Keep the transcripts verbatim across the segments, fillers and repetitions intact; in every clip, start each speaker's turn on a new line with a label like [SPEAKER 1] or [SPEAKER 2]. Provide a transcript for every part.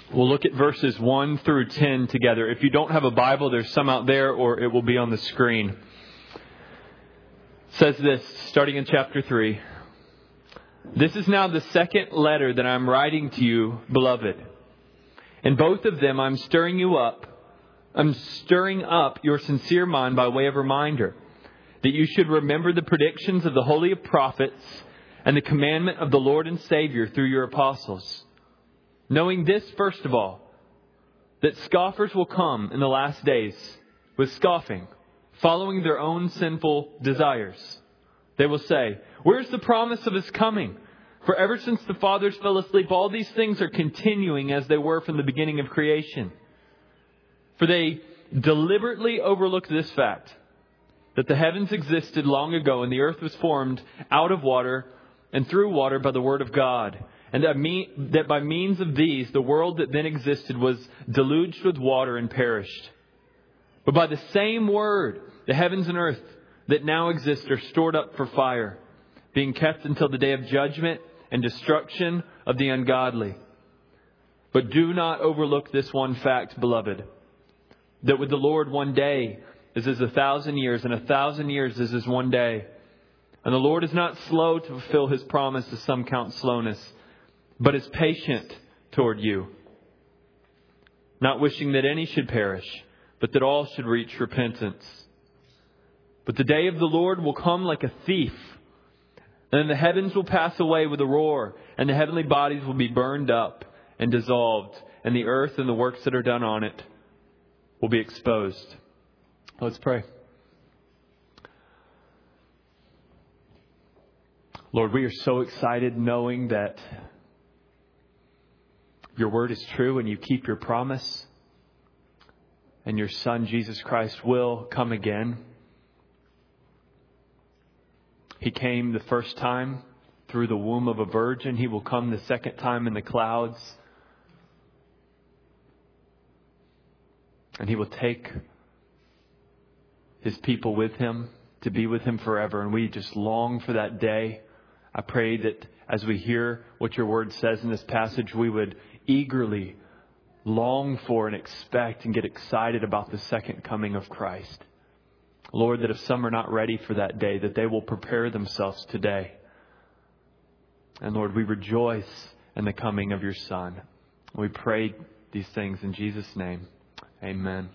[SPEAKER 1] We'll look at verses one through ten together. If you don't have a Bible, there's some out there, or it will be on the screen. It says this, starting in chapter three. This is now the second letter that I'm writing to you, beloved. In both of them, I'm stirring you up. I'm stirring up your sincere mind by way of reminder that you should remember the predictions of the holy prophets and the commandment of the Lord and Savior through your apostles. Knowing this, first of all, that scoffers will come in the last days with scoffing, following their own sinful desires. They will say, "Where's the promise of His coming? For ever since the fathers fell asleep, all these things are continuing as they were from the beginning of creation." For they deliberately overlook this fact, that the heavens existed long ago and the earth was formed out of water and through water by the word of God. And that, mean, that by means of these, the world that then existed was deluged with water and perished. But by the same word, the heavens and earth that now exist are stored up for fire, being kept until the day of judgment and destruction of the ungodly. But do not overlook this one fact, beloved, that with the Lord one day is as a thousand years, and a thousand years is as one day. And the Lord is not slow to fulfill His promise, as some count slowness, but is patient toward you, not wishing that any should perish, but that all should reach repentance. But the day of the Lord will come like a thief. And then the heavens will pass away with a roar, and the heavenly bodies will be burned up and dissolved, and the earth and the works that are done on it will be exposed. Let's pray. Lord, we are so excited knowing that Your word is true and You keep Your promise. And Your Son, Jesus Christ, will come again. He came the first time through the womb of a virgin. He will come the second time in the clouds. And He will take His people with Him to be with Him forever. And we just long for that day. I pray that as we hear what Your word says in this passage, we would eagerly long for and expect and get excited about the second coming of Christ. Lord, that if some are not ready for that day, that they will prepare themselves today. And Lord, we rejoice in the coming of Your Son. We pray these things in Jesus' name. Amen.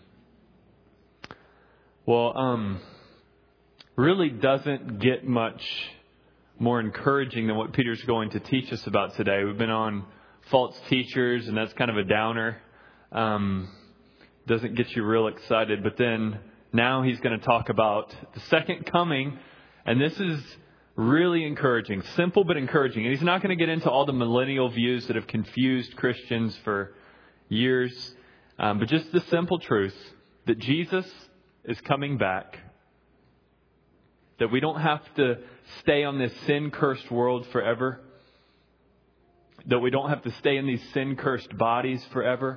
[SPEAKER 1] Well, um, really doesn't get much more encouraging than what Peter's going to teach us about today. We've been on false teachers, and that's kind of a downer. Um, doesn't get you real excited. But then now he's going to talk about the second coming, and this is really encouraging, simple but encouraging. And he's not going to get into all the millennial views that have confused Christians for years, um, but just the simple truth that Jesus is coming back, that we don't have to stay on this sin-cursed world forever, that we don't have to stay in these sin-cursed bodies forever,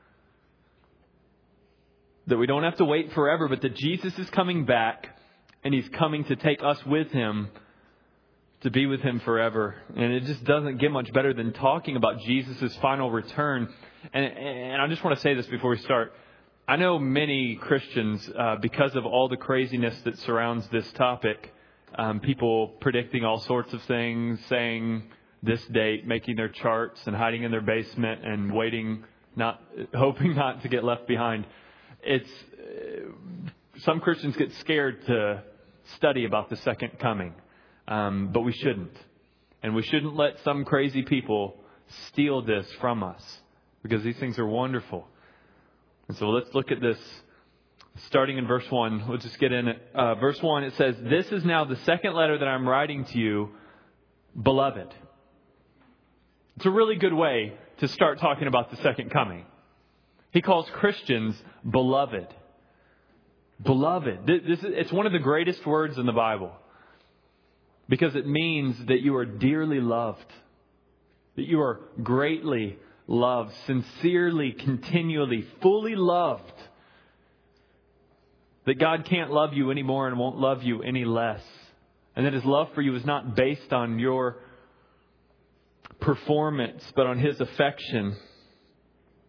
[SPEAKER 1] that we don't have to wait forever, but that Jesus is coming back and He's coming to take us with Him to be with Him forever. And it just doesn't get much better than talking about Jesus' final return. And, and I just want to say this before we start. I know many Christians, uh, because of all the craziness that surrounds this topic, um, people predicting all sorts of things, saying this date, making their charts and hiding in their basement and waiting, not hoping not to get left behind. It's uh, some Christians get scared to study about the second coming, um, but we shouldn't, and we shouldn't let some crazy people steal this from us, because these things are wonderful. And so let's look at this, starting in verse one. We'll just get in it. Uh, verse one, it says, "This is now the second letter that I'm writing to you, beloved." It's a really good way to start talking about the second coming. He calls Christians beloved. Beloved. This is, it's one of the greatest words in the Bible, because it means that you are dearly loved, that you are greatly loved, sincerely, continually, fully loved, that God can't love you anymore and won't love you any less, and that His love for you is not based on your performance, but on His affection.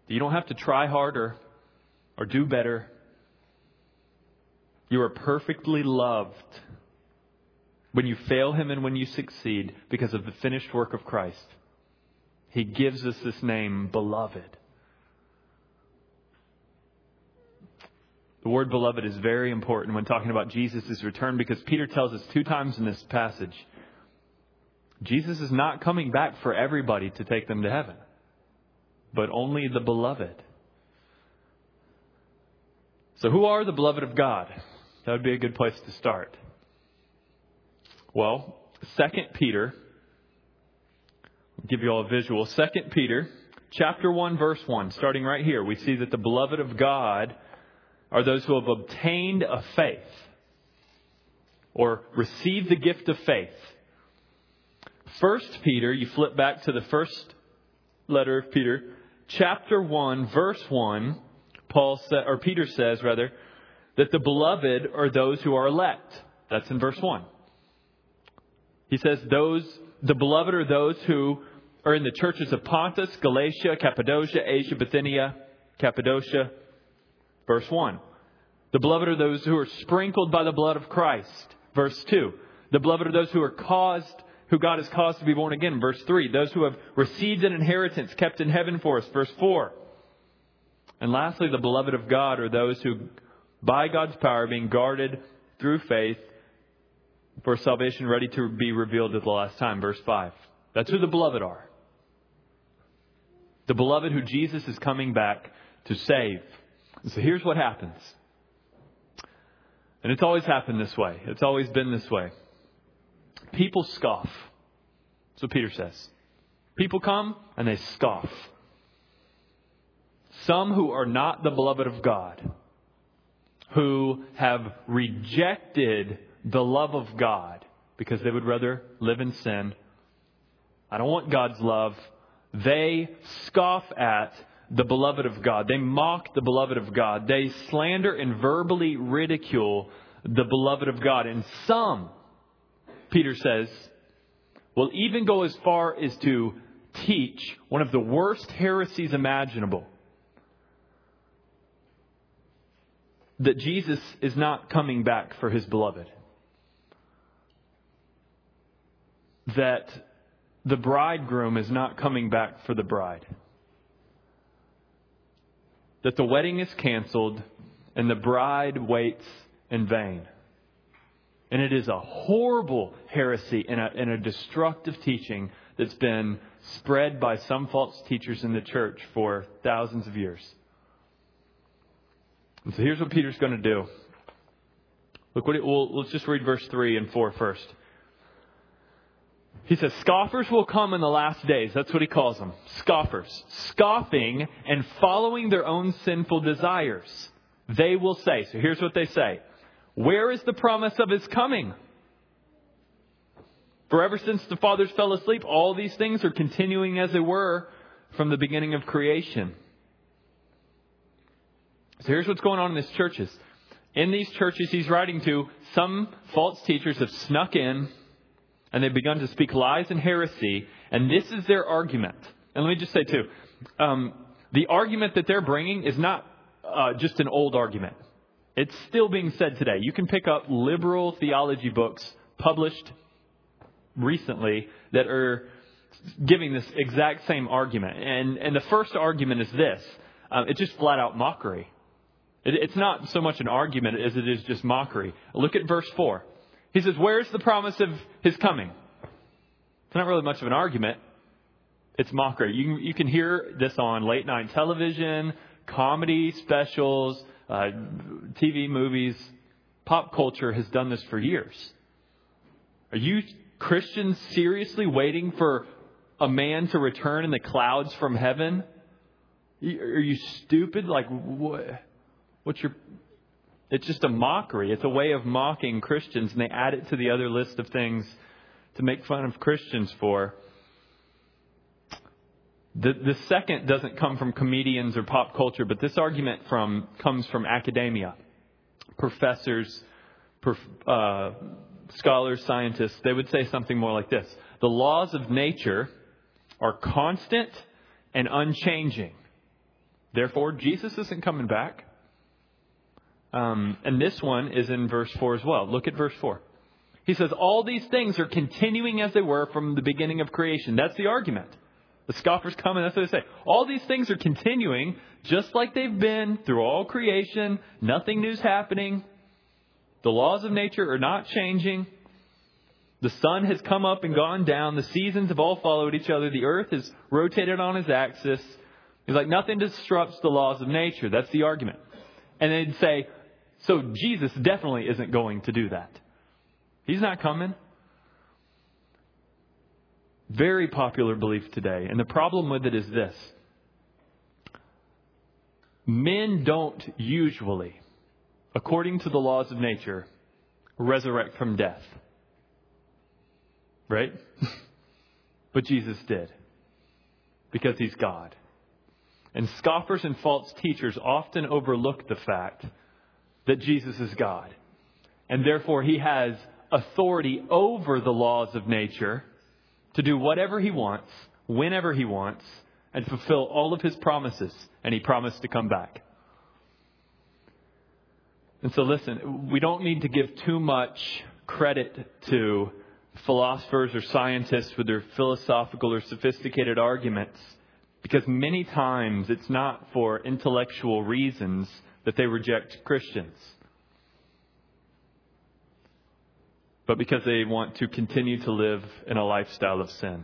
[SPEAKER 1] You don't have to try harder or do better. You are perfectly loved when you fail Him and when you succeed because of the finished work of Christ. He gives us this name, beloved. The word beloved is very important when talking about Jesus' return because Peter tells us two times in this passage, Jesus is not coming back for everybody to take them to heaven, but only the beloved. So who are the beloved of God? That would be a good place to start. Well, Second Peter, I'll give you all a visual. Second Peter, chapter one, verse one, starting right here, we see that the beloved of God are those who have obtained a faith or received the gift of faith. First Peter, you flip back to the first letter of Peter, chapter one, verse one, Paul sa- or Peter says rather, that the beloved are those who are elect. That's in verse one. He says those, the beloved are those who are in the churches of Pontus, Galatia, Cappadocia, Asia, Bithynia, Cappadocia. Verse one. The beloved are those who are sprinkled by the blood of Christ. Verse two. The beloved are those who are caused, who God has caused to be born again. Verse three. Those who have received an inheritance kept in heaven for us. Verse four. And lastly, the beloved of God are those who, by God's power, being guarded through faith for salvation ready to be revealed at the last time. Verse five. That's who the beloved are. The beloved who Jesus is coming back to save. And so here's what happens. And it's always happened this way. It's always been this way. People scoff. That's what Peter says. People come and they scoff. Some who are not the beloved of God, who have rejected the love of God because they would rather live in sin. I don't want God's love. They scoff at the beloved of God. They mock the beloved of God. They slander and verbally ridicule the beloved of God. And some, Peter says, will even go as far as to teach one of the worst heresies imaginable. That Jesus is not coming back for His beloved. That the bridegroom is not coming back for the bride. That the wedding is canceled and the bride waits in vain. And it is a horrible heresy and a, and a destructive teaching that's been spread by some false teachers in the church for thousands of years. And so here's what Peter's going to do. Look what it, well, let's just read verse three and four first. He says, scoffers will come in the last days. That's what he calls them. Scoffers. Scoffing and following their own sinful desires. They will say, so here's what they say. Where is the promise of His coming? For ever since the fathers fell asleep, all these things are continuing as they were from the beginning of creation. So here's what's going on in these churches. In these churches he's writing to, some false teachers have snuck in and they've begun to speak lies and heresy. And this is their argument. And let me just say too, um, the argument that they're bringing is not uh, just an old argument. It's still being said today. You can pick up liberal theology books published recently that are giving this exact same argument. And, and the first argument is this. Uh, it's just flat out mockery. It, it's not so much an argument as it is just mockery. Look at verse four. He says, where's the promise of His coming? It's not really much of an argument. It's mockery. You can, you can hear this on late night television, comedy specials, uh, T V movies. Pop culture has done this for years. Are you Christians seriously waiting for a man to return in the clouds from heaven? Are you stupid? Like, what? What's your... It's just a mockery. It's a way of mocking Christians, and they add it to the other list of things to make fun of Christians for. The, the second doesn't come from comedians or pop culture, but this argument from comes from academia. Professors, prof, uh, scholars, scientists, they would say something more like this. The laws of nature are constant and unchanging. Therefore, Jesus isn't coming back. Um, and this one is in verse four as well. Look at verse four. He says, all these things are continuing as they were from the beginning of creation. That's the argument. The scoffers come and that's what they say. All these things are continuing just like they've been through all creation. Nothing new's happening. The laws of nature are not changing. The sun has come up and gone down. The seasons have all followed each other. The earth has rotated on its axis. He's like, nothing disrupts the laws of nature. That's the argument. And they'd say, so Jesus definitely isn't going to do that. He's not coming. Very popular belief today. And the problem with it is this. Men don't usually, according to the laws of nature, resurrect from death. Right? But Jesus did. Because He's God. And scoffers and false teachers often overlook the fact that Jesus is God. And therefore He has authority over the laws of nature to do whatever He wants, whenever He wants, and fulfill all of His promises. And He promised to come back. And so listen, we don't need to give too much credit to philosophers or scientists with their philosophical or sophisticated arguments, because many times it's not for intellectual reasons that they reject Christians, but because they want to continue to live in a lifestyle of sin.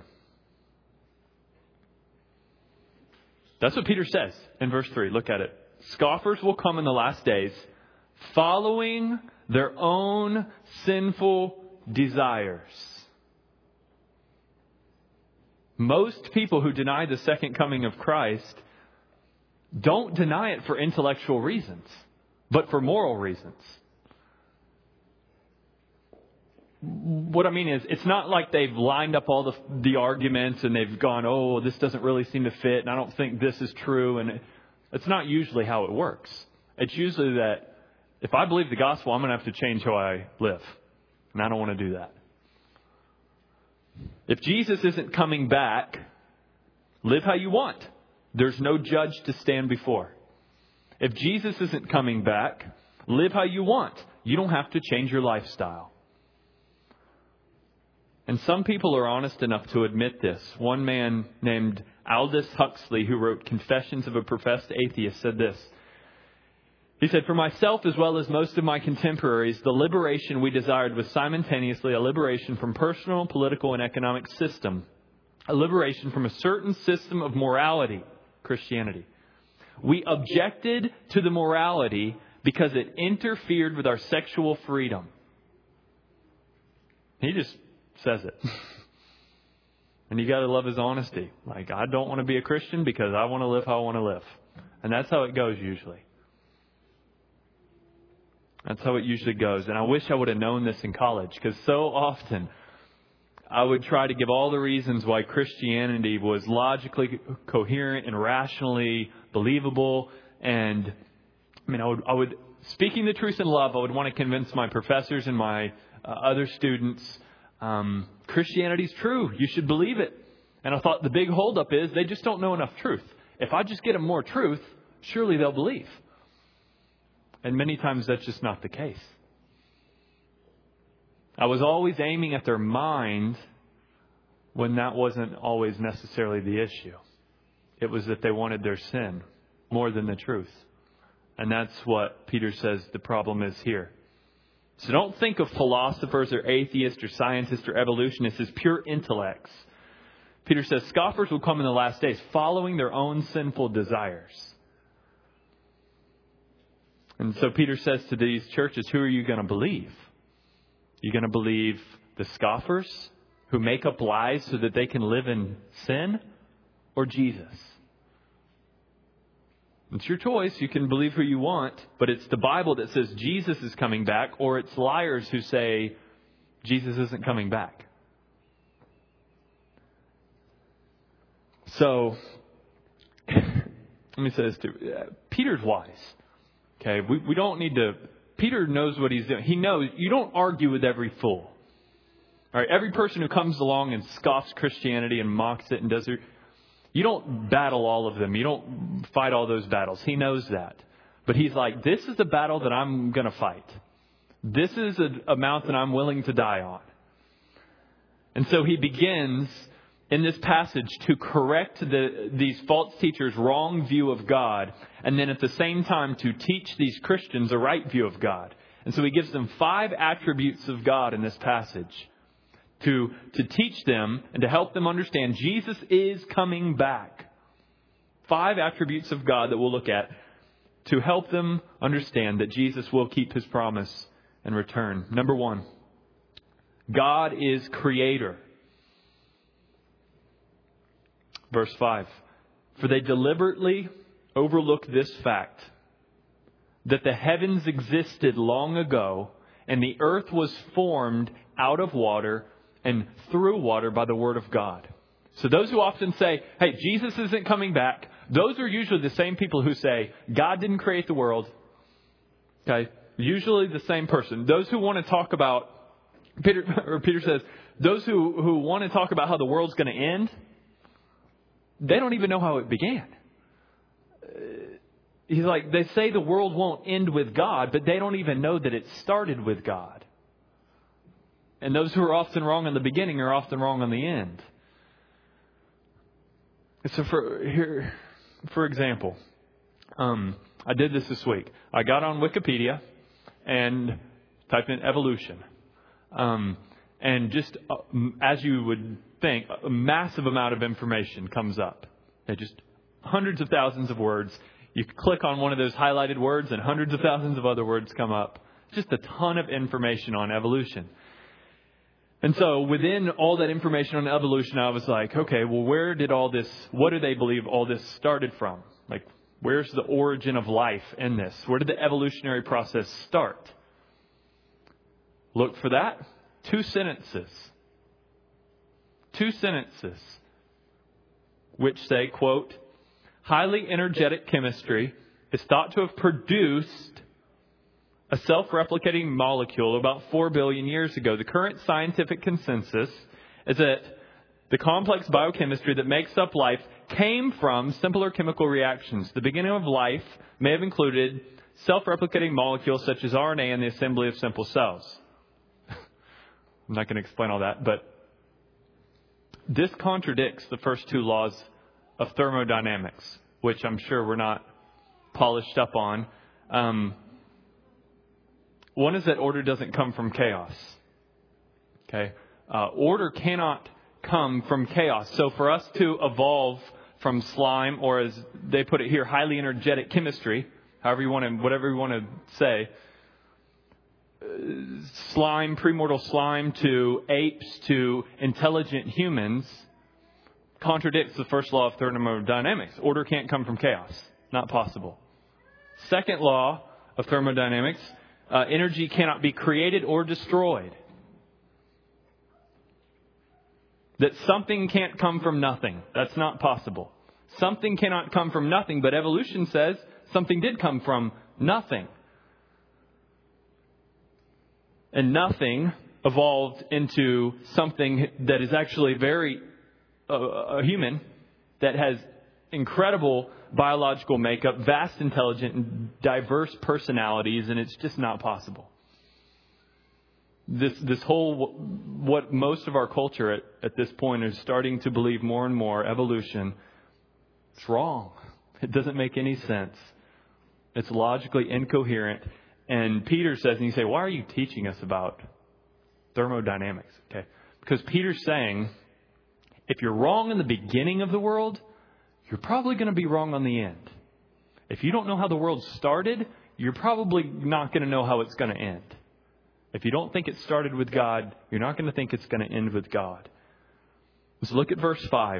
[SPEAKER 1] That's what Peter says in verse three. Look at it. Scoffers will come in the last days, following their own sinful desires. Most people who deny the second coming of Christ don't deny it for intellectual reasons, but for moral reasons. What I mean is, it's not like they've lined up all the, the arguments and they've gone, oh, this doesn't really seem to fit, and I don't think this is true. And it's not usually how it works. It's usually that if I believe the gospel, I'm going to have to change how I live. And I don't want to do that. If Jesus isn't coming back, live how you want. There's no judge to stand before. If Jesus isn't coming back, live how you want. You don't have to change your lifestyle. And some people are honest enough to admit this. One man named Aldous Huxley, who wrote Confessions of a Professed Atheist, said this. He said, for myself as well as most of my contemporaries, the liberation we desired was simultaneously a liberation from personal, political, and economic system. A liberation from a certain system of morality, Christianity. We objected to the morality because it interfered with our sexual freedom. He just says it. And you got to love his honesty. Like, I don't want to be a Christian because I want to live how I want to live. And that's how it goes usually. That's how it usually goes. And I wish I would have known this in college, because so often I would try to give all the reasons why Christianity was logically coherent and rationally believable. And I mean, I would, I would speaking the truth in love, I would want to convince my professors and my uh, other students, um, Christianity's true. You should believe it. And I thought the big holdup is they just don't know enough truth. If I just get them more truth, surely they'll believe. And many times that's just not the case. I was always aiming at their mind when that wasn't always necessarily the issue. It was that they wanted their sin more than the truth. And that's what Peter says the problem is here. So don't think of philosophers or atheists or scientists or evolutionists as pure intellects. Peter says scoffers will come in the last days following their own sinful desires. And so Peter says to these churches, who are you going to believe? You're going to believe the scoffers who make up lies so that they can live in sin, or Jesus? It's your choice. You can believe who you want, but it's the Bible that says Jesus is coming back, or it's liars who say Jesus isn't coming back. So, let me say this too. Peter's wise. Okay, we, we don't need to... Peter knows what he's doing. He knows you don't argue with every fool. All right, every person who comes along and scoffs Christianity and mocks it and does it, you don't battle all of them. You don't fight all those battles. He knows that. But he's like, this is a battle that I'm going to fight. This is a, a mountain I'm willing to die on. And so he begins in this passage to correct the, these false teachers' wrong view of God, and then at the same time to teach these Christians a right view of God. And so he gives them five attributes of God in this passage to, to teach them and to help them understand Jesus is coming back. Five attributes of God that we'll look at to help them understand that Jesus will keep his promise and return. Number one, God is creator. Verse five, for they deliberately overlook this fact, that the heavens existed long ago, and the earth was formed out of water and through water by the word of God. So those who often say, hey, Jesus isn't coming back, those are usually the same people who say, God didn't create the world. Okay, usually the same person. Those who want to talk about, Peter, or Peter says, those who, who want to talk about how the world's going to end, they don't even know how it began. He's like, they say the world won't end with God, but they don't even know that it started with God. And those who are often wrong in the beginning are often wrong on the end. So for here, for example, um, I did this this week. I got on Wikipedia and typed in evolution. Um, and just uh, as you would think, a massive amount of information comes up. They just hundreds of thousands of words. You click on one of those highlighted words and hundreds of thousands of other words come up. Just a ton of information on evolution. And so within all that information on evolution, I was like, okay, well, where did all this, what do they believe all this started from? Like, where's the origin of life in this? Where did the evolutionary process start? Look for that. Two sentences. Two sentences. Which say, quote, highly energetic chemistry is thought to have produced a self-replicating molecule about four billion years ago. The current scientific consensus is that the complex biochemistry that makes up life came from simpler chemical reactions. The beginning of life may have included self-replicating molecules such as R N A and the assembly of simple cells. I'm not going to explain all that, but this contradicts the first two laws of thermodynamics, which I'm sure we're not polished up on. Um, one is that order doesn't come from chaos. Okay, uh, order cannot come from chaos. So for us to evolve from slime, or as they put it here, highly energetic chemistry, however you want to, whatever you want to say, slime, premortal slime, to apes, to intelligent humans, contradicts the first law of thermodynamics. Order can't come from chaos. Not possible. Second law of thermodynamics, uh, energy cannot be created or destroyed. That something can't come from nothing. That's not possible. Something cannot come from nothing, but evolution says something did come from nothing. And nothing evolved into something that is actually very uh, a human, that has incredible biological makeup, vast intelligence, and diverse personalities, and it's just not possible. This this whole, what most of our culture at, at this point is starting to believe more and more, evolution, it's wrong. It doesn't make any sense. It's logically incoherent. And Peter says, and you say, why are you teaching us about thermodynamics? Okay, because Peter's saying, if you're wrong in the beginning of the world, you're probably going to be wrong on the end. If you don't know how the world started, you're probably not going to know how it's going to end. If you don't think it started with God, you're not going to think it's going to end with God. Let's look at verse five.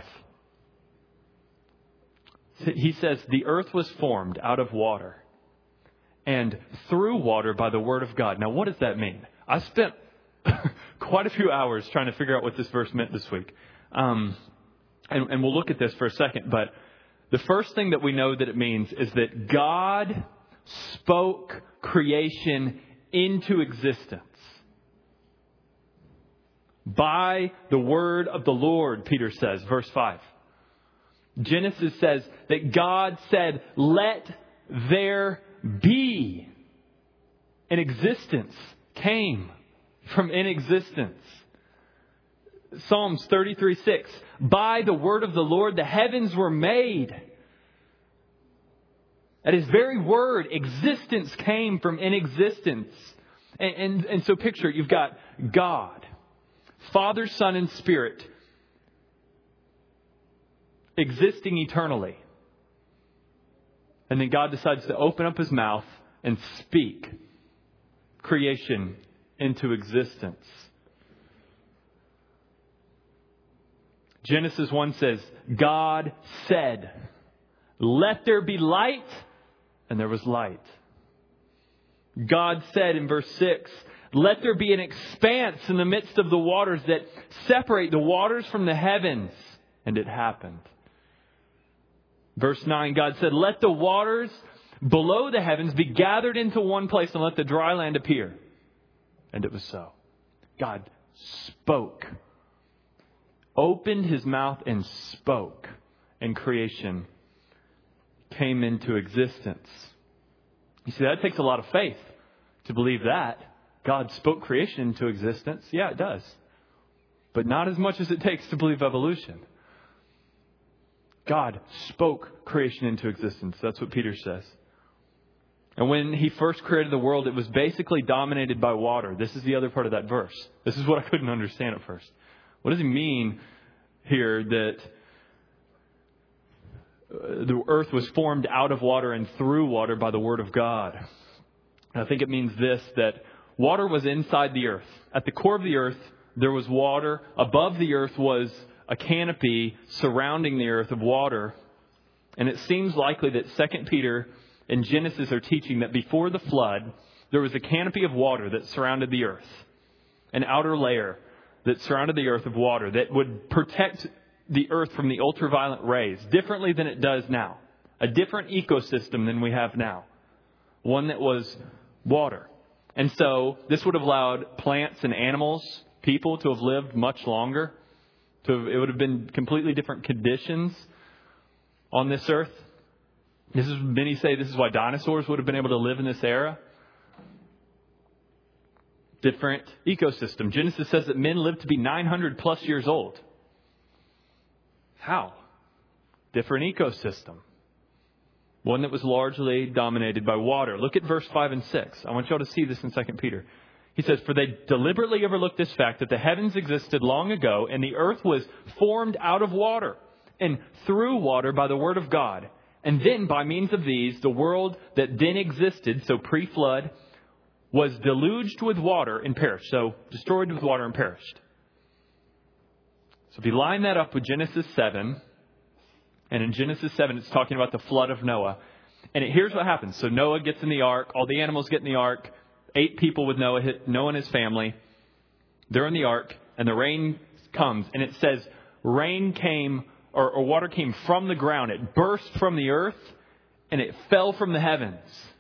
[SPEAKER 1] He says, the earth was formed out of water and through water by the word of God. Now, what does that mean? I spent quite a few hours trying to figure out what this verse meant this week. Um, and, and we'll look at this for a second. But the first thing that we know that it means is that God spoke creation into existence by the word of the Lord, Peter says, verse five. Genesis says that God said, let there be. And existence came from inexistence. Psalms thirty-three six. By the word of the Lord, the heavens were made. At His very word, existence came from inexistence. And, and, and so picture, you've got God, Father, Son, and Spirit, existing eternally. And then God decides to open up His mouth and speak creation into existence. Genesis one says, God said, let there be light, and there was light. God said in verse six, let there be an expanse in the midst of the waters that separate the waters from the heavens. And it happened. Verse nine, God said, let the waters below the heavens be gathered into one place and let the dry land appear. And it was so. God spoke, opened His mouth and spoke, and creation came into existence. You see, that takes a lot of faith to believe that. God spoke creation into existence. Yeah, it does. But not as much as it takes to believe evolution. God spoke creation into existence. That's what Peter says. And when He first created the world, it was basically dominated by water. This is the other part of that verse. This is what I couldn't understand at first. What does He mean here that the earth was formed out of water and through water by the word of God? And I think it means this, that water was inside the earth. At the core of the earth, there was water. Above the earth was a canopy surrounding the earth of water. And it seems likely that Second Peter and Genesis are teaching that before the flood, there was a canopy of water that surrounded the earth. An outer layer that surrounded the earth of water that would protect the earth from the ultraviolet rays differently than it does now. A different ecosystem than we have now. One that was water. And so this would have allowed plants and animals, people to have lived much longer. To have, it would have been completely different conditions on this earth. This is, many say this is why dinosaurs would have been able to live in this era. Different ecosystem. Genesis says that men lived to be nine hundred plus years old. How? Different ecosystem. One that was largely dominated by water. Look at verse five and six. I want you all to see this in Second Peter. He says, for they deliberately overlooked this fact that the heavens existed long ago and the earth was formed out of water and through water by the word of God. And then by means of these, the world that then existed, so pre-flood, was deluged with water and perished. So destroyed with water and perished. So if you line that up with Genesis seven, and in Genesis seven, it's talking about the flood of Noah. And it, here's what happens. So Noah gets in the ark. All the animals get in the ark. Eight people with Noah, Noah and his family. They're in the ark. And the rain comes. And it says rain came, or, or water came from the ground. It burst from the earth. And it fell from the heavens.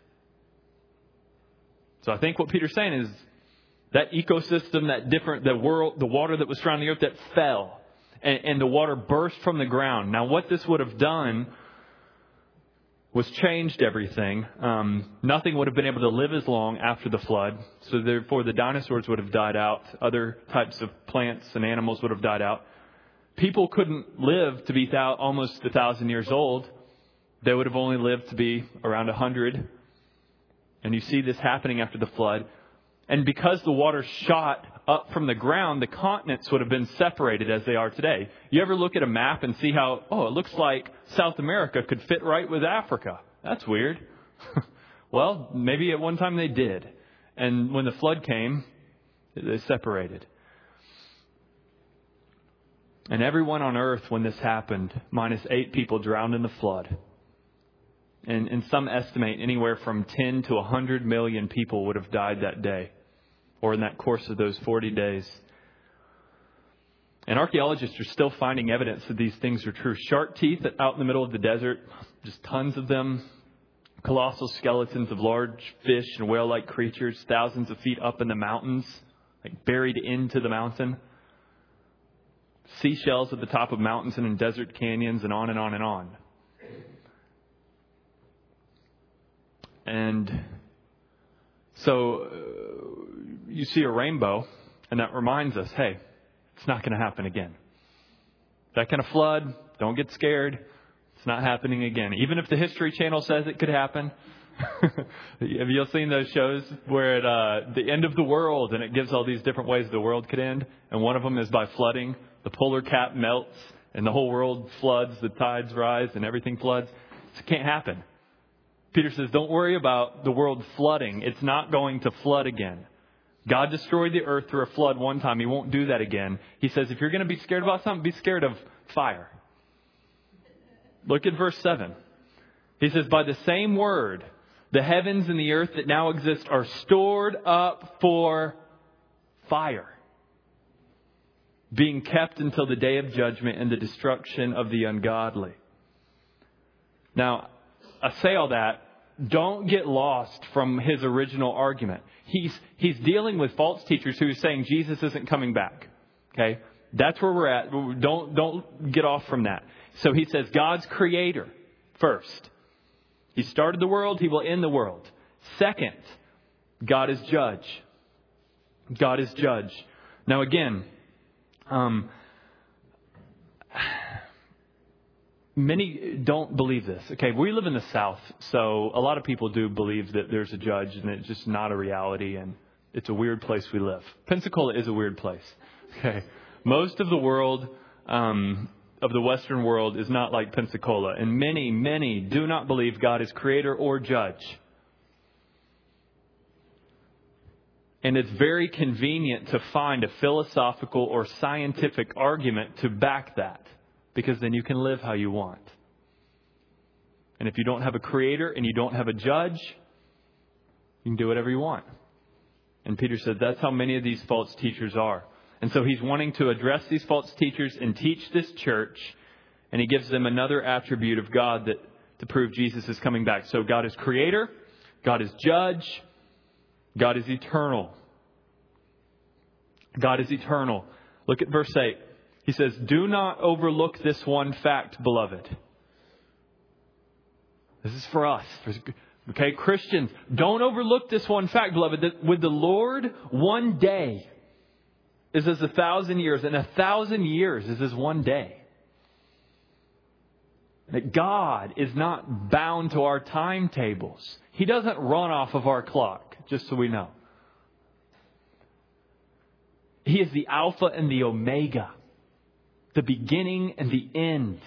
[SPEAKER 1] So I think what Peter's saying is that ecosystem, that different, the world, the water that was surrounding the earth that fell. And, and the water burst from the ground. Now, what this would have done was changed everything. Um, nothing would have been able to live as long after the flood. So therefore, the dinosaurs would have died out. Other types of plants and animals would have died out. People couldn't live to be thou- almost a thousand years old. They would have only lived to be around a hundred. And you see this happening after the flood. And because the water shot up from the ground, the continents would have been separated as they are today. You ever look at a map and see how, oh, it looks like South America could fit right with Africa. That's weird. Well, maybe at one time they did. And when the flood came, they separated. And everyone on earth, when this happened, minus eight people drowned in the flood. And, and some estimate anywhere from ten to one hundred million people would have died that day. Or in that course of those forty days. And archaeologists are still finding evidence that these things are true. Shark teeth out in the middle of the desert, just tons of them. Colossal skeletons of large fish and whale-like creatures, thousands of feet up in the mountains, like buried into the mountain. seashells at the top of mountains and in desert canyons and on and on and on. And so uh, you see a rainbow, and that reminds us, hey, it's not going to happen again. That kind of flood, don't get scared. It's not happening again. Even if the History Channel says it could happen. Have you all seen those shows where it, uh, the end of the world, and it gives all these different ways the world could end? And one of them is by flooding. The polar cap melts, and the whole world floods. The tides rise, and everything floods. It can't happen. Peter says, don't worry about the world flooding. It's not going to flood again. God destroyed the earth through a flood one time. He won't do that again. He says, if you're going to be scared about something, be scared of fire. Look at verse seven. He says, by the same word, the heavens and the earth that now exist are stored up for fire, being kept until the day of judgment and the destruction of the ungodly. Now, I say all that. Don't get lost from his original argument. He's he's dealing with false teachers who are saying Jesus isn't coming back. Okay? That's where we're at. Don't don't get off from that. So he says God's creator first. He started the world, he will end the world. Second, God is judge. God is judge. Now again, um many don't believe this. Okay, we live in the South, so a lot of people do believe that there's a judge and it's just not a reality, and it's a weird place we live. Pensacola is a weird place. Okay, most of the world, um, of the Western world, is not like Pensacola, and many, many do not believe God is creator or judge. And it's very convenient to find a philosophical or scientific argument to back that. Because then you can live how you want. And if you don't have a creator and you don't have a judge, you can do whatever you want. And Peter said that's how many of these false teachers are. And so he's wanting to address these false teachers and teach this church. And he gives them another attribute of God that to prove Jesus is coming back. So God is creator. God is judge. God is eternal. God is eternal. Look at verse eight. He says, do not overlook this one fact, beloved. This is for us. Okay, Christians, don't overlook this one fact, beloved, that with the Lord, one day is as a thousand years, and a thousand years is as one day. That God is not bound to our timetables. He doesn't run off of our clock, just so we know. He is the Alpha and the Omega. The beginning and the end.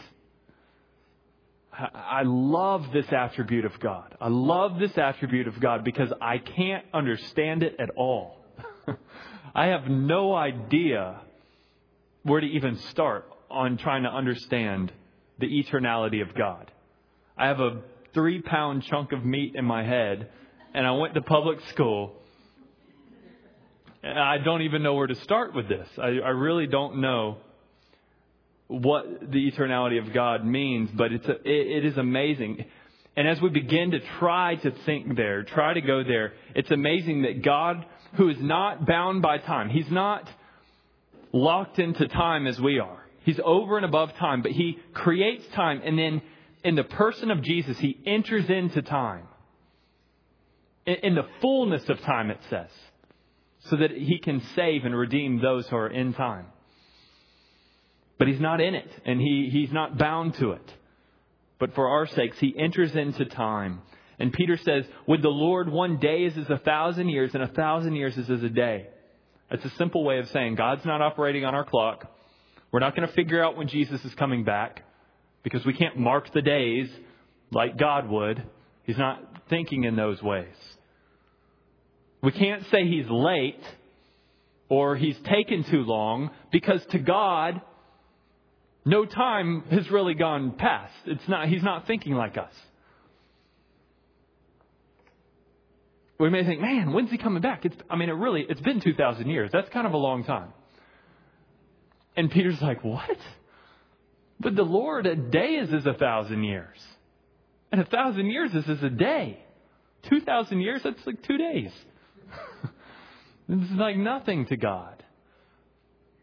[SPEAKER 1] I love this attribute of God. I love this attribute of God because I can't understand it at all. I have no idea where to even start on trying to understand the eternality of God. I have a three pound chunk of meat in my head, and I went to public school. And I don't even know where to start with this. I, I really don't know what the eternality of God means, but it's a, it, it is amazing. And as we begin to try to think there, try to go there, it's amazing that God, who is not bound by time, He's not locked into time as we are. He's over and above time, but He creates time, and then in the person of Jesus, He enters into time. In, in the fullness of time, it says, so that He can save and redeem those who are in time. But He's not in it, and he, He's not bound to it. But for our sakes, He enters into time. And Peter says, with the Lord, one day is as a thousand years, and a thousand years is as a day. That's a simple way of saying God's not operating on our clock. We're not going to figure out when Jesus is coming back, because we can't mark the days like God would. He's not thinking in those ways. We can't say He's late or He's taken too long, because to God, no time has really gone past. It's not, He's not thinking like us. We may think, man, when's He coming back? It's, I mean, it really, it's been two thousand years. That's kind of a long time. And Peter's like, what? But the Lord, a day is as a thousand years. And a thousand years is as a day. Two thousand years, that's like two days. This is like nothing to God.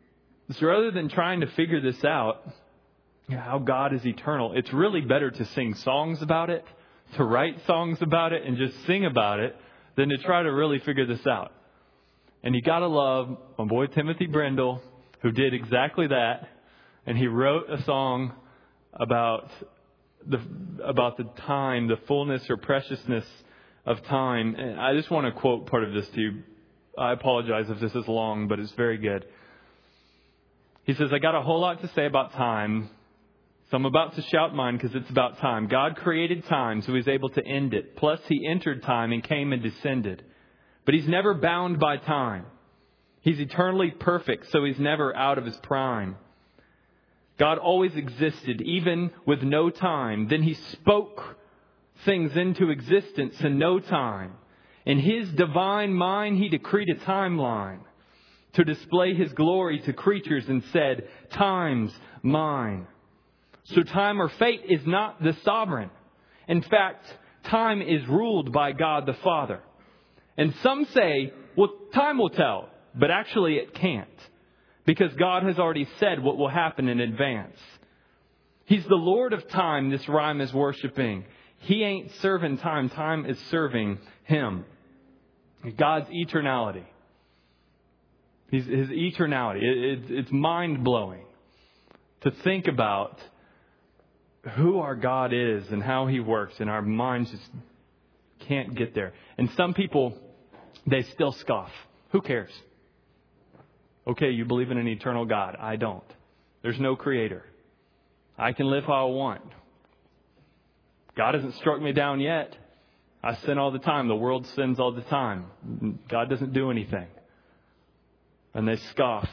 [SPEAKER 1] So rather than trying to figure this out, how God is eternal, it's really better to sing songs about it, to write songs about it, and just sing about it, than to try to really figure this out. And you got to love my boy Timothy Brindle, who did exactly that. And he wrote a song about the about the time, the fullness or preciousness of time. And I just want to quote part of this to you. I apologize if this is long, but it's very good. He says, I got a whole lot to say about time. So I'm about to shout mine because it's about time. God created time, so He's able to end it. Plus, He entered time and came and descended. But He's never bound by time. He's eternally perfect, so He's never out of His prime. God always existed, even with no time. Then He spoke things into existence in no time. In His divine mind, He decreed a timeline to display His glory to creatures and said, time's mine. So time or fate is not the sovereign. In fact, time is ruled by God the Father. And some say, well, time will tell. But actually it can't. Because God has already said what will happen in advance. He's the Lord of time, this rhyme is worshiping. He ain't serving time. Time is serving Him. God's eternality. His, his eternality. It, it, it's mind-blowing to think about who our God is and how He works, and our minds just can't get there. And some people, they still scoff. Who cares? Okay, you believe in an eternal God. I don't. There's no creator. I can live how I want. God hasn't struck me down yet. I sin all the time. The world sins all the time. God doesn't do anything. And they scoff.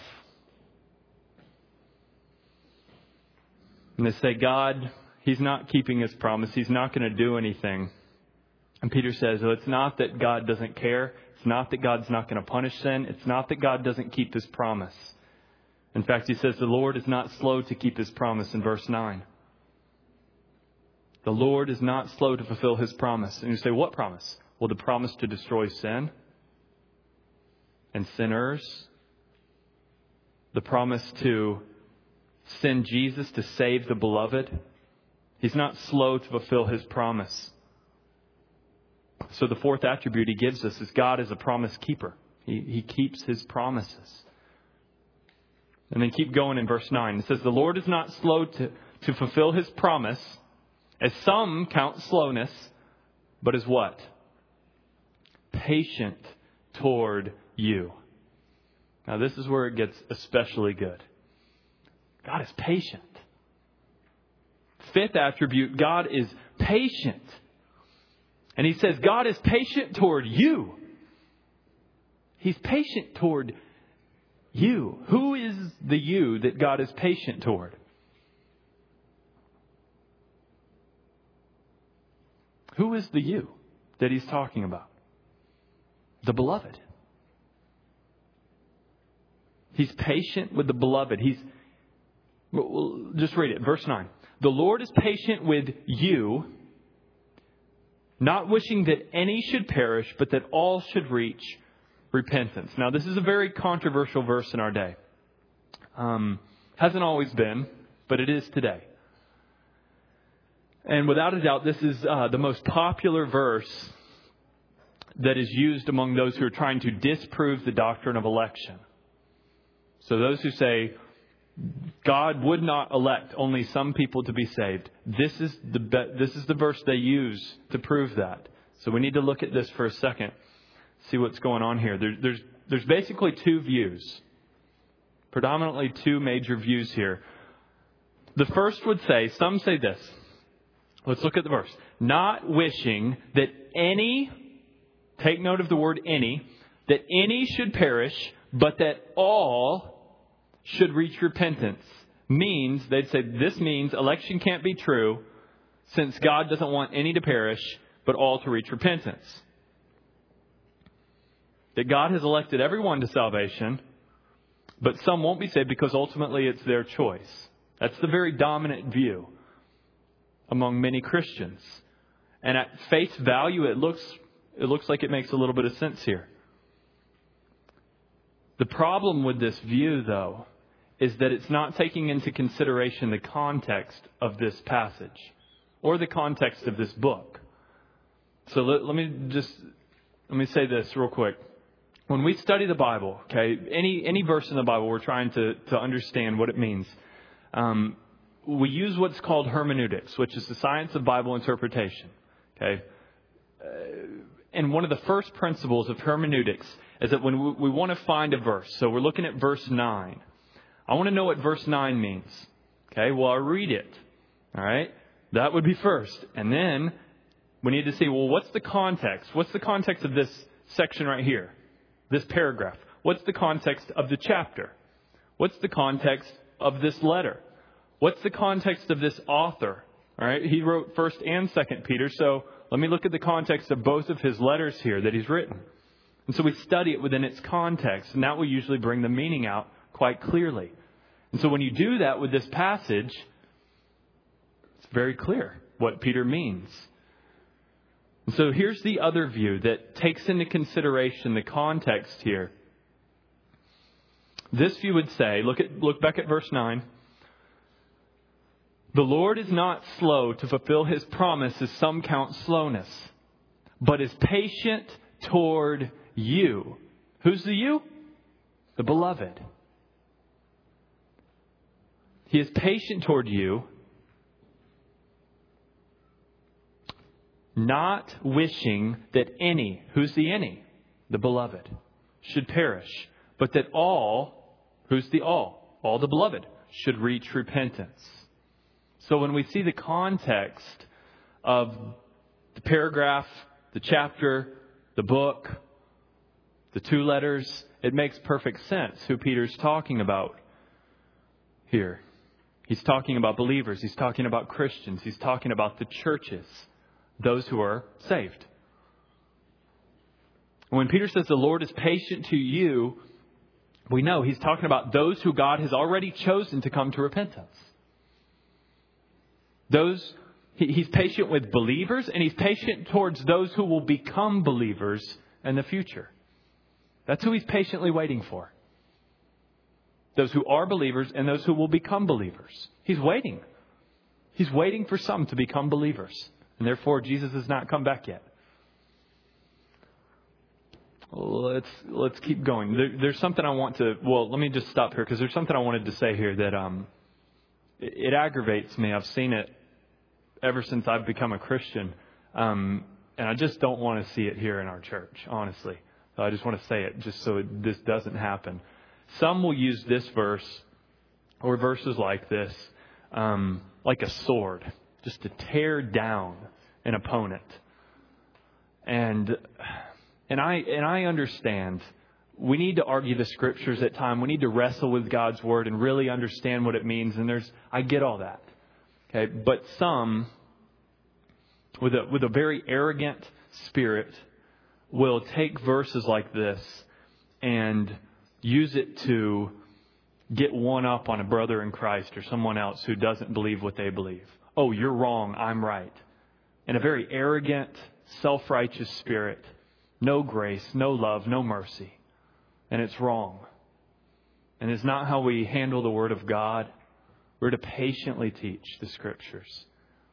[SPEAKER 1] And they say, God, He's not keeping His promise. He's not going to do anything. And Peter says, well, it's not that God doesn't care. It's not that God's not going to punish sin. It's not that God doesn't keep His promise. In fact, he says the Lord is not slow to keep His promise in verse nine. The Lord is not slow to fulfill His promise. And you say, what promise? Well, the promise to destroy sin and sinners. The promise to send Jesus to save the beloved. He's not slow to fulfill His promise. So the fourth attribute He gives us is God is a promise keeper. He, he keeps His promises. And then keep going in verse nine. It says, the Lord is not slow to, to fulfill His promise, as some count slowness, but as what? Patient toward you. Now this is where it gets especially good. God is patient. Fifth attribute, God is patient. And He says, God is patient toward you. He's patient toward you. Who is the you that God is patient toward? Who is the you that He's talking about? The beloved. He's patient with the beloved. He's, well, just read it, verse nine. The Lord is patient with you, not wishing that any should perish, but that all should reach repentance. Now, this is a very controversial verse in our day. Um, hasn't always been, but it is today. And without a doubt, this is uh, the most popular verse that is used among those who are trying to disprove the doctrine of election. So those who say God would not elect only some people to be saved, this is the be- this is the verse they use to prove that. So we need to look at this for a second, see what's going on here. There, there's there's basically two views, predominantly two major views here. The first would say, some say this. Let's look at the verse. Not wishing that any, take note of the word any, that any should perish, but that all should reach repentance. Means, they'd say this means election can't be true since God doesn't want any to perish, but all to reach repentance. That God has elected everyone to salvation, but some won't be saved because ultimately it's their choice. That's the very dominant view among many Christians. And at face value, it looks it looks like it makes a little bit of sense here. The problem with this view, though, is that it's not taking into consideration the context of this passage or the context of this book. So let, let me just let me say this real quick. When we study the Bible, okay, any any verse in the Bible, we're trying to, to understand what it means. Um, we use what's called hermeneutics, which is the science of Bible interpretation. Okay, uh, and one of the first principles of hermeneutics is that when we, we want to find a verse, so we're looking at verse nine. I want to know what verse nine means. Okay, well, I'll read it. All right, that would be first, and then we need to see, well, what's the context? What's the context of this section right here? This paragraph. What's the context of the chapter? What's the context of this letter? What's the context of this author? All right, he wrote First and Second Peter, so let me look at the context of both of his letters here that he's written. And so we study it within its context, and that will usually bring the meaning out quite clearly. And so when you do that with this passage, it's very clear what Peter means. And so here's the other view that takes into consideration the context here. This view would say, look at look back at verse nine. The Lord is not slow to fulfill his promise, as some count slowness, but is patient toward you. Who's the you? The beloved. He is patient toward you, not wishing that any, who's the any? The beloved, should perish, but that all, who's the all? All the beloved, should reach repentance. So when we see the context of the paragraph, the chapter, the book, the two letters, it makes perfect sense who Peter's talking about here. He's talking about believers. He's talking about Christians. He's talking about the churches, those who are saved. When Peter says the Lord is patient to you, we know he's talking about those who God has already chosen to come to repentance. Those, he's patient with believers, and he's patient towards those who will become believers in the future. That's who he's patiently waiting for. Those who are believers and those who will become believers. He's waiting. He's waiting for some to become believers. And therefore, Jesus has not come back yet. Let's let's keep going. There, there's something I want to... Well, let me just stop here because there's something I wanted to say here that um, it, it aggravates me. I've seen it ever since I've become a Christian. Um, and I just don't want to see it here in our church, honestly. So I just want to say it just so it, this doesn't happen. Some will use this verse or verses like this um, like a sword, just to tear down an opponent. And and I and I understand we need to argue the scriptures at times. We need to wrestle with God's word and really understand what it means. And there's I get all that. Okay, but some with a with a very arrogant spirit will take verses like this and use it to get one up on a brother in Christ or someone else who doesn't believe what they believe. Oh, you're wrong, I'm right. In a very arrogant, self-righteous spirit. No grace, no love, no mercy. And it's wrong. And it's not how we handle the Word of God. We're to patiently teach the Scriptures.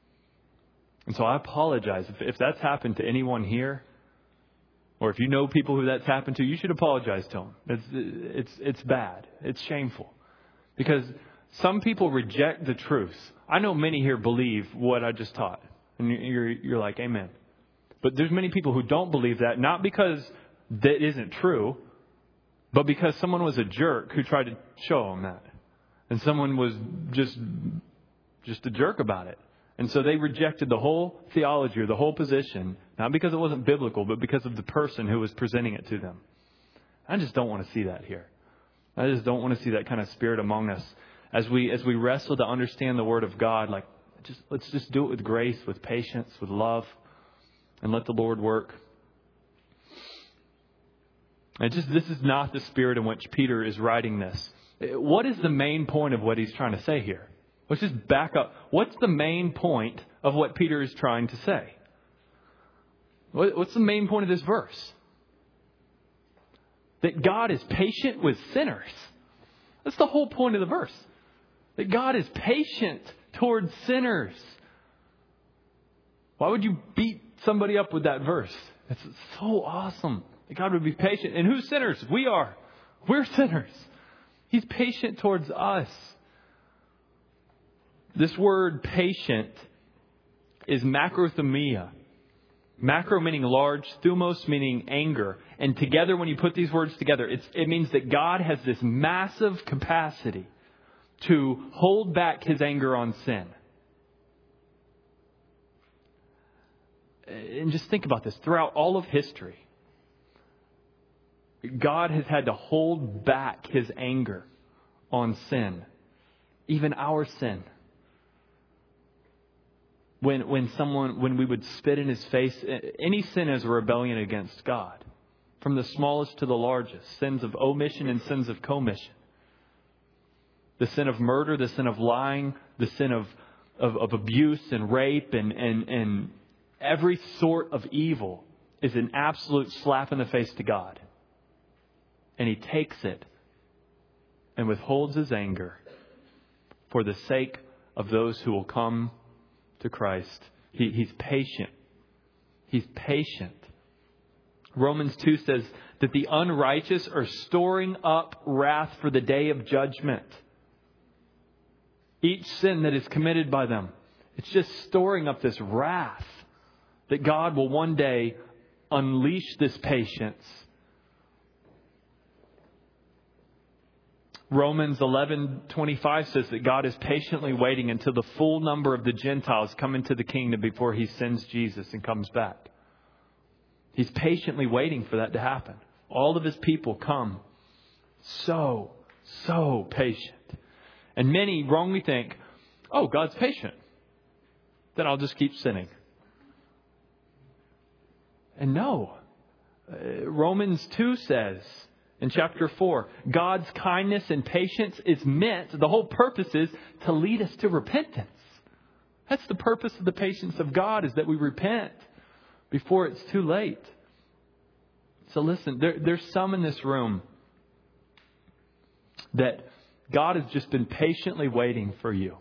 [SPEAKER 1] And so I apologize. If, if that's happened to anyone here, or if you know people who that's happened to, you should apologize to them. It's, it's, it's bad. It's shameful. Because some people reject the truth. I know many here believe what I just taught. And you're, you're like, amen. But there's many people who don't believe that, not because that isn't true, but because someone was a jerk who tried to show them that. And someone was just, just a jerk about it. And so they rejected the whole theology or the whole position, not because it wasn't biblical, but because of the person who was presenting it to them. I just don't want to see that here. I just don't want to see that kind of spirit among us. As we as we wrestle to understand the Word of God, like just let's just do it with grace, with patience, with love, and let the Lord work. And just this is not the spirit in which Peter is writing this. What is the main point of what he's trying to say here? Let's just back up. What's the main point of what Peter is trying to say? What's the main point of this verse? That God is patient with sinners. That's the whole point of the verse. That God is patient towards sinners. Why would you beat somebody up with that verse? It's so awesome that God would be patient. And who's sinners? We are. We're sinners. He's patient towards us. This word patient is macrothumia. Macro meaning large, thumos meaning anger. And together, when you put these words together, it's, it means that God has this massive capacity to hold back His anger on sin. And just think about this. Throughout all of history, God has had to hold back His anger on sin. Even our sin. When when someone when we would spit in His face, any sin is a rebellion against God. From the smallest to the largest. Sins of omission and sins of commission. The sin of murder, the sin of lying, the sin of, of, of abuse and rape and, and, and every sort of evil is an absolute slap in the face to God. And He takes it and withholds His anger for the sake of those who will come to Christ. He, he's patient. He's patient. Romans two says that the unrighteous are storing up wrath for the day of judgment. Each sin that is committed by them, it's just storing up this wrath that God will one day unleash this patience. Romans eleven twenty-five says that God is patiently waiting until the full number of the Gentiles come into the kingdom before He sends Jesus and comes back. He's patiently waiting for that to happen. All of His people come. So, so patient. And many wrongly think, oh, God's patient. Then I'll just keep sinning. And no. Uh, Romans two says in chapter four, God's kindness and patience is meant, the whole purpose is to lead us to repentance. That's the purpose of the patience of God, is that we repent before it's too late. So listen, there, there's some in this room that God has just been patiently waiting for you.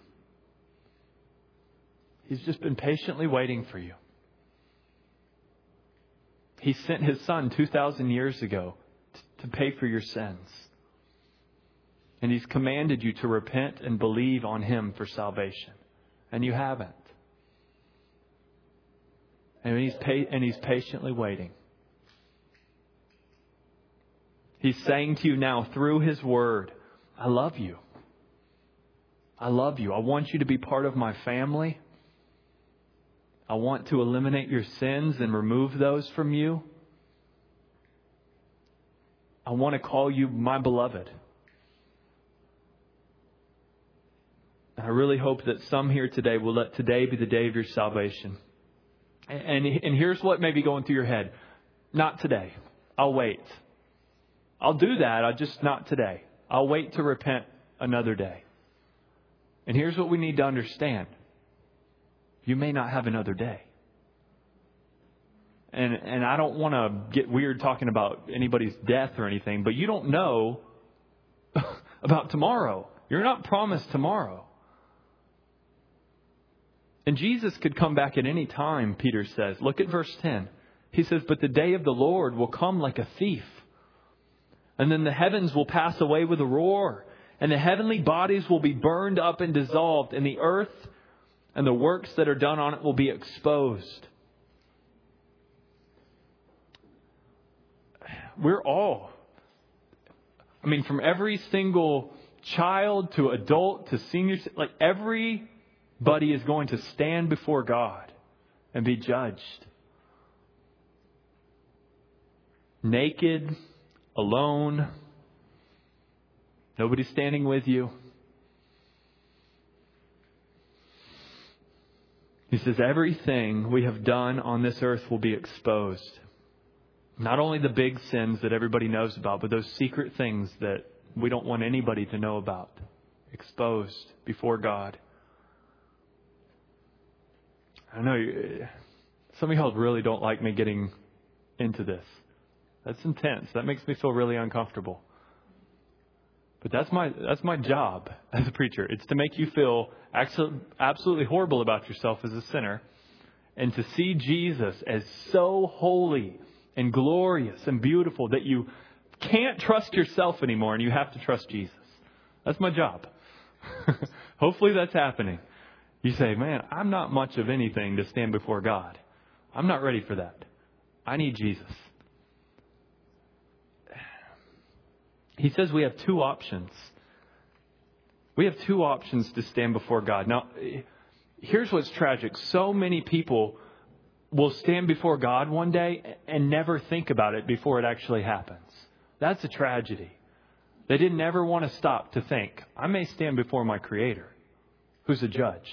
[SPEAKER 1] He's just been patiently waiting for you. He sent His Son two thousand years ago to pay for your sins. And He's commanded you to repent and believe on Him for salvation. And you haven't. And He's pa- and He's patiently waiting. He's saying to you now through His Word, I love you. I love you. I want you to be part of my family. I want to eliminate your sins and remove those from you. I want to call you my beloved. I really hope that some here today will let today be the day of your salvation. And, and here's what may be going through your head. Not today. I'll wait. I'll do that. I'll just not today. I'll wait to repent another day. And here's what we need to understand. You may not have another day. And and I don't want to get weird talking about anybody's death or anything, but you don't know about tomorrow. You're not promised tomorrow. And Jesus could come back at any time, Peter says. Look at verse ten. He says, but the day of the Lord will come like a thief. And then the heavens will pass away with a roar. And the heavenly bodies will be burned up and dissolved. And the earth and the works that are done on it will be exposed. We're all, I mean, from every single child to adult to senior, like everybody is going to stand before God and be judged. Naked, alone, nobody standing with you. He says, everything we have done on this earth will be exposed. Not only the big sins that everybody knows about, but those secret things that we don't want anybody to know about. Exposed before God. I know you, some of y'all really don't like me getting into this. That's intense. That makes me feel really uncomfortable. But that's my that's my job as a preacher. It's to make you feel absolutely horrible about yourself as a sinner, and to see Jesus as so holy and glorious and beautiful that you can't trust yourself anymore and you have to trust Jesus. That's my job. Hopefully that's happening. You say, man, I'm not much of anything to stand before God. I'm not ready for that. I need Jesus. He says we have two options. We have two options to stand before God. Now, here's what's tragic. So many people will stand before God one day and never think about it before it actually happens. That's a tragedy. They didn't ever want to stop to think, I may stand before my Creator, who's a judge.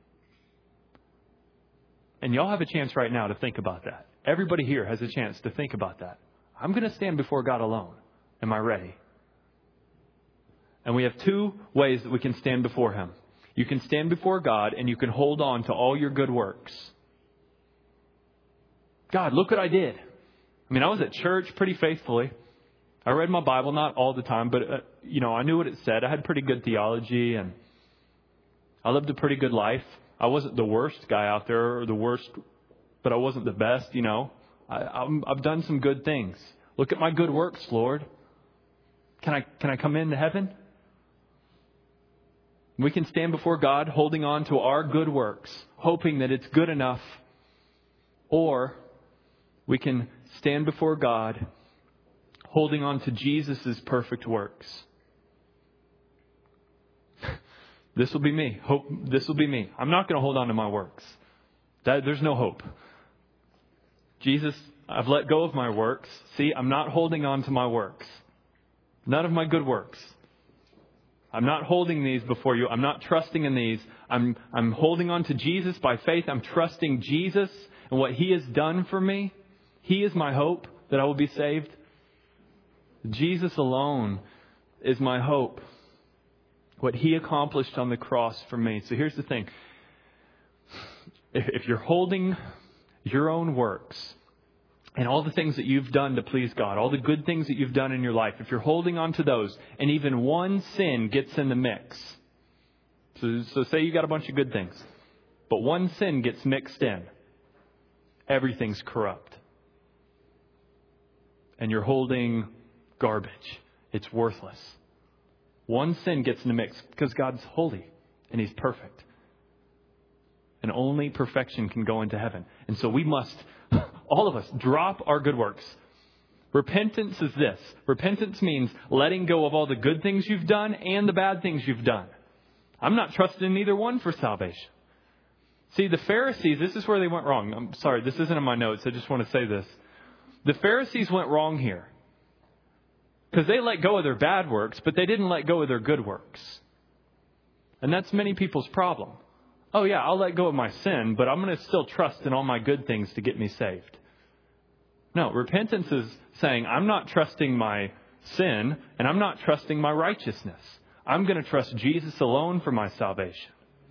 [SPEAKER 1] And y'all have a chance right now to think about that. Everybody here has a chance to think about that. I'm going to stand before God alone. Am I ready? And we have two ways that we can stand before Him. You can stand before God and you can hold on to all your good works. God, look what I did. I mean, I was at church pretty faithfully. I read my Bible, not all the time, but, uh, you know, I knew what it said. I had pretty good theology and I lived a pretty good life. I wasn't the worst guy out there or the worst, but I wasn't the best, you know. I, I'm, I've done some good things. Look at my good works, Lord. Can I, can I come into heaven? We can stand before God holding on to our good works, hoping that it's good enough. Or we can stand before God holding on to Jesus' perfect works. This will be me. Hope this will be me. I'm not going to hold on to my works. That, there's no hope. Jesus, I've let go of my works. See, I'm not holding on to my works. None of my good works. I'm not holding these before you. I'm not trusting in these. I'm, I'm holding on to Jesus by faith. I'm trusting Jesus and what He has done for me. He is my hope that I will be saved. Jesus alone is my hope. What He accomplished on the cross for me. So here's the thing. If, if you're holding your own works and all the things that you've done to please God, all the good things that you've done in your life, if you're holding on to those and even one sin gets in the mix. So, so say you got a bunch of good things, but one sin gets mixed in. Everything's corrupt. And you're holding garbage. It's worthless. One sin gets in the mix because God's holy and He's perfect. And only perfection can go into heaven. And so we must, all of us, drop our good works. Repentance is this. Repentance means letting go of all the good things you've done and the bad things you've done. I'm not trusting in either one for salvation. See, the Pharisees, this is where they went wrong. I'm sorry, this isn't in my notes. I just want to say this. The Pharisees went wrong here. Because they let go of their bad works, but they didn't let go of their good works. And that's many people's problem. Oh yeah, I'll let go of my sin, but I'm going to still trust in all my good things to get me saved. No, repentance is saying, I'm not trusting my sin, and I'm not trusting my righteousness. I'm going to trust Jesus alone for my salvation.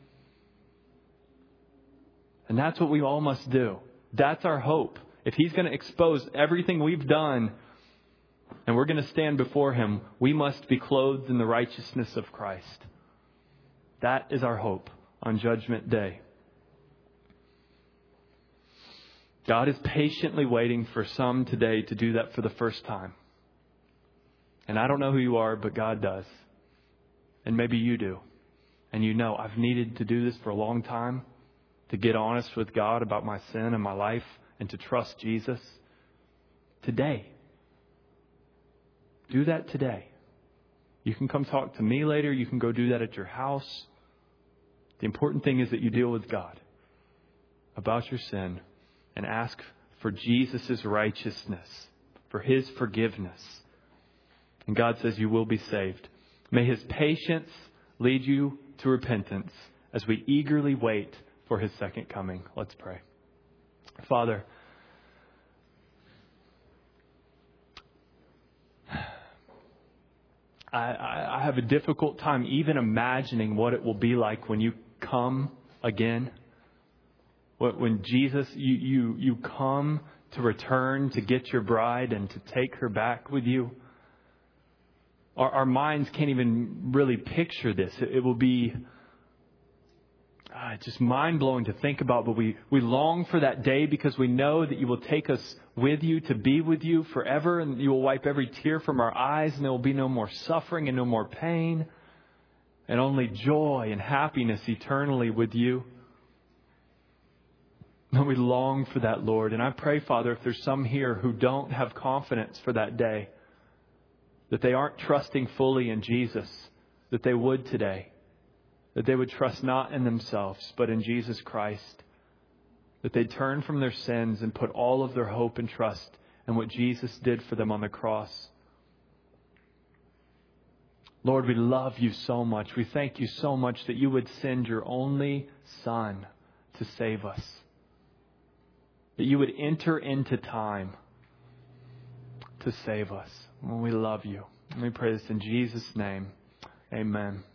[SPEAKER 1] And that's what we all must do. That's our hope. If He's going to expose everything we've done, and we're going to stand before Him, we must be clothed in the righteousness of Christ. That is our hope on Judgment Day. God is patiently waiting for some today to do that for the first time. And I don't know who you are, but God does. And maybe you do. And you know, I've needed to do this for a long time, to get honest with God about my sin and my life and to trust Jesus. Today. Do that today. You can come talk to me later. You can go do that at your house. The important thing is that you deal with God about your sin and ask for Jesus' righteousness, for His forgiveness. And God says you will be saved. May His patience lead you to repentance as we eagerly wait for His second coming. Let's pray. Father, I, I, I have a difficult time even imagining what it will be like when you come again. When Jesus, you, you, you come to return to get your bride and to take her back with you. our, our minds can't even really picture this. It, it will be uh, just mind-blowing to think about, but we, we long for that day because we know that you will take us with you to be with you forever, and you will wipe every tear from our eyes, and there will be no more suffering and no more pain, and only joy and happiness eternally with you. And we long for that, Lord. And I pray, Father, if there's some here who don't have confidence for that day, that they aren't trusting fully in Jesus, that they would today. That they would trust not in themselves, but in Jesus Christ. That they'd turn from their sins and put all of their hope and trust in what Jesus did for them on the cross. Lord, we love you so much. We thank you so much that you would send your only Son to save us. That you would enter into time to save us. Well, we love you. And we pray this in Jesus' name. Amen.